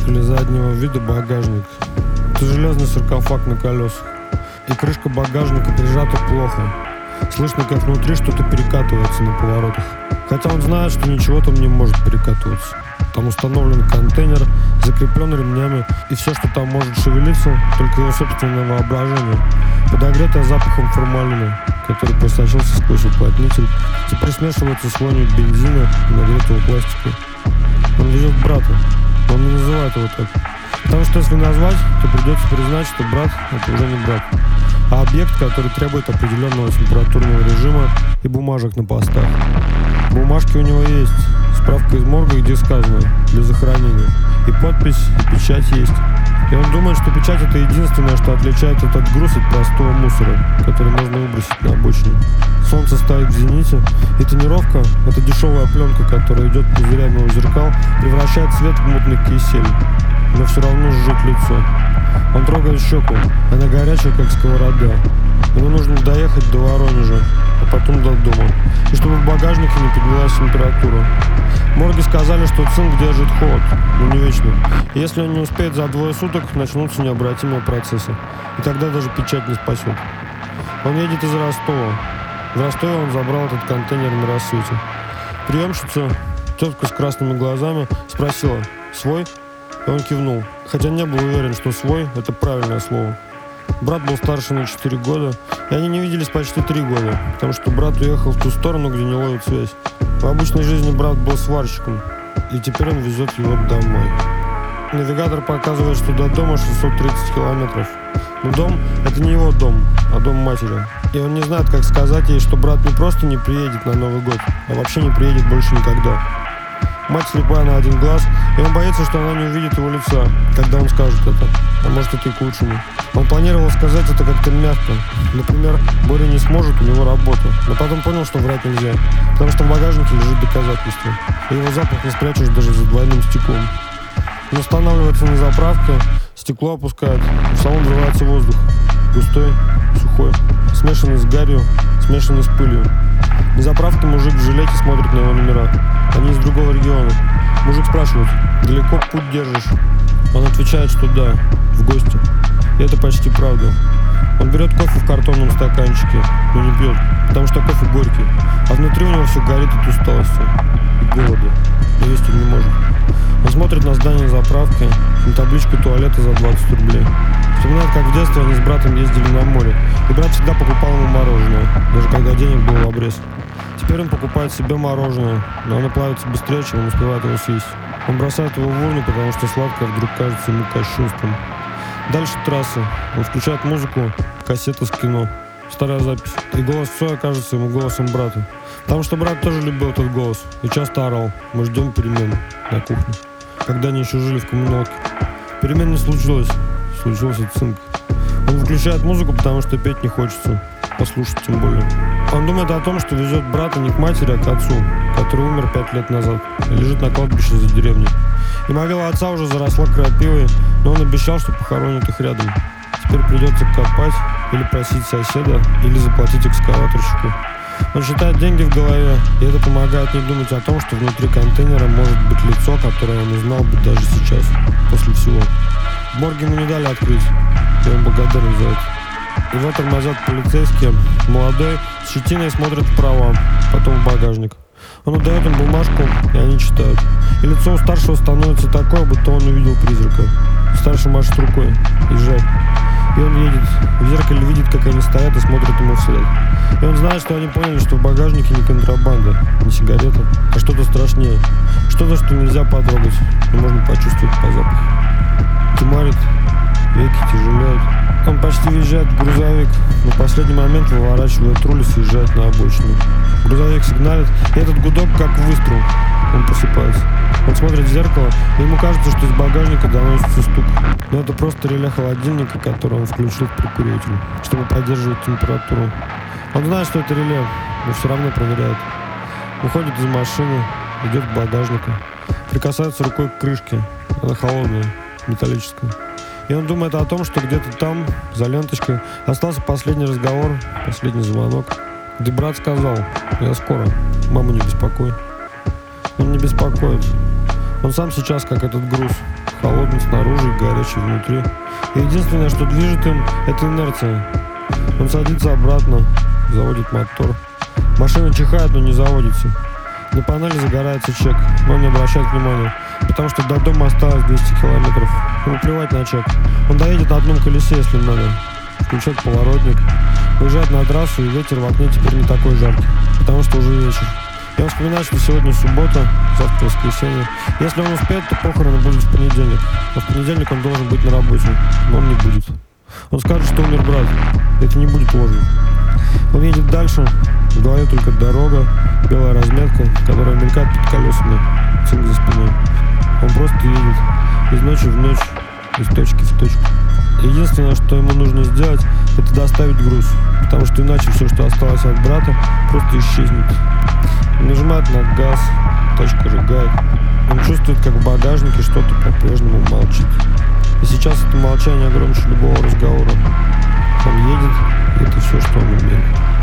или заднего вида багажник. Это железный саркофаг на колесах. И крышка багажника прижата плохо. Слышно, как внутри что-то перекатывается на поворотах. Хотя он знает, что ничего там не может перекатываться. Там установлен контейнер, закреплен ремнями, и все, что там может шевелиться, только его собственное воображение, подогретое запахом формалина, который просочился сквозь уплотнитель, теперь смешивается с вонью бензина и нагретого пластика. Он везет брата, но он не называет его так. Потому что если назвать, то придется признать, что брат — это уже не брат, а объект, который требует определенного температурного режима и бумажек на постах. Бумажки у него есть, справка из морга, где сказано «для захоронения», и подпись, и печать есть. И он думает, что печать — это единственное, что отличает этот груз от простого мусора, который можно выбросить на обочине. Солнце стоит в зените, и тонировка — это дешевая пленка, которая идет пузырями у зеркал, превращает свет в мутный кисель, но все равно жжет лицо. Он трогает щеку, она горячая, как сковорода. Ему нужно доехать до Воронежа, а потом до дома, и чтобы в багажнике не поднялась температура. Морги сказали, что цинк держит холод, но не вечно. И если он не успеет за 2 суток, начнутся необратимые процессы, и тогда даже печать не спасет. Он едет из Ростова. В Ростове он забрал этот контейнер на рассвете. Приемщица, тетка с красными глазами, спросила: «Свой?» И он кивнул, хотя не был уверен, что «свой» — это правильное слово. Брат был старше на 4 года, и они не виделись почти 3 года, потому что брат уехал в ту сторону, где не ловит связь. В обычной жизни брат был сварщиком, и теперь он везет его домой. Навигатор показывает, что до дома 630 километров. Но дом — это не его дом, а дом матери. И он не знает, как сказать ей, что брат не просто не приедет на Новый год, а вообще не приедет больше никогда. Мать слепая на 1 глаз, и он боится, что она не увидит его лица, когда он скажет это. А может, это и к лучшему. Он планировал сказать это как-то мягко. Например, Боря не сможет, у него работа. Но потом понял, что врать нельзя, потому что в багажнике лежит доказательство. И его запах не спрячешь даже за двойным стеклом. Он останавливается на заправке, стекло опускает, в салон врывается воздух. Густой, сухой, смешанный с гарью, смешанный с пылью. На заправке мужик в жилете смотрит на его номера. Они из другого региона. Мужик спрашивает: «Далеко путь держишь?» Он отвечает, что да, в гости. И это почти правда. Он берет кофе в картонном стаканчике, но не пьет, потому что кофе горький, а внутри у него все горит от усталости и голода, но есть он не может. Он смотрит на здание заправки, на табличку туалета за 20 рублей. Вспоминает, как в детстве они с братом ездили на море, и брат всегда покупал ему мороженое, даже когда денег было в обрез. Теперь он покупает себе мороженое, но оно плавится быстрее, чем он успевает его съесть. Он бросает его в урну, потому что сладкое вдруг кажется ему кощунством. Дальше трасса. Он включает музыку, кассета с кино. Старая запись. И голос Цоя кажется ему голосом брата. Потому что брат тоже любил этот голос и часто орал: «Мы ждем перемен» на кухне, когда они еще жили в коммуналке. Перемен не случилось. Случился цинк. Он выключает музыку, потому что петь не хочется. Послушать тем более. Он думает о том, что везет брата не к матери, а к отцу, который умер 5 лет назад и лежит на кладбище за деревней. И могила отца уже заросла крапивой, но он обещал, что похоронит их рядом. Теперь придется копать или просить соседа, или заплатить экскаваторщику. Он считает деньги в голове, и это помогает не думать о том, что внутри контейнера может быть лицо, которое он узнал бы даже сейчас, после всего. В морге ему не дали открыть, и он благодарен за это. Его тормозят полицейские. Молодой, с щетиной смотрит вправо, потом в багажник. Он отдает им бумажку, и они читают. И лицо у старшего становится такое, будто он увидел призрака. Старший машет рукой: «Езжай». И он едет. В зеркале видит, как они стоят и смотрят ему вслед. И он знает, что они поняли, что в багажнике не контрабанда, не сигарета, а что-то страшнее. Что-то, что нельзя потрогать, но можно почувствовать по запаху. Туманит, веки тяжелеют. Он почти въезжает в грузовик, но в последний момент выворачивает руль и съезжает на обочину. Грузовик сигналит, и этот гудок как выстрел. Он просыпается. Он смотрит в зеркало, и ему кажется, что из багажника доносится стук. Но это просто реле холодильника, который он включил в прикуритель, чтобы поддерживать температуру. Он знает, что это реле, но все равно проверяет. Выходит из машины, идет к багажнику, прикасается рукой к крышке. Она холодная, металлическая. И он думает о том, что где-то там, за ленточкой, остался последний разговор, последний звонок, где брат сказал: «Я скоро, маму не беспокой». Он не беспокоит. Он сам сейчас как этот груз, холодный снаружи и горячий внутри. И единственное, что движет им, это инерция. Он садится обратно, заводит мотор. Машина чихает, но не заводится. На панели загорается чек, но он не обращает внимания, потому что до дома осталось 200 километров. Ему плевать на чек. Он доедет на одном колесе, если надо. Включает поворотник, выезжает на трассу, и ветер в окне теперь не такой жаркий, потому что уже вечер. И он вспоминает, что сегодня суббота, завтра воскресенье. Если он успеет, то похороны будут в понедельник. А в понедельник он должен быть на работе, но он не будет. Он скажет, что умер брат. Это не будет ложью. Он едет дальше, в голове только дорога, белая разметка, которая мелькает под колесами, цинк за спиной. Он просто едет из ночи в ночь, из точки в точку. Единственное, что ему нужно сделать, это доставить груз, потому что иначе все, что осталось от брата, просто исчезнет. Он нажимает на газ, тачка рыгает. Он чувствует, как в багажнике что-то по-прежнему молчит. И сейчас это молчание громче любого разговора. Он едет, и это все, что он умеет.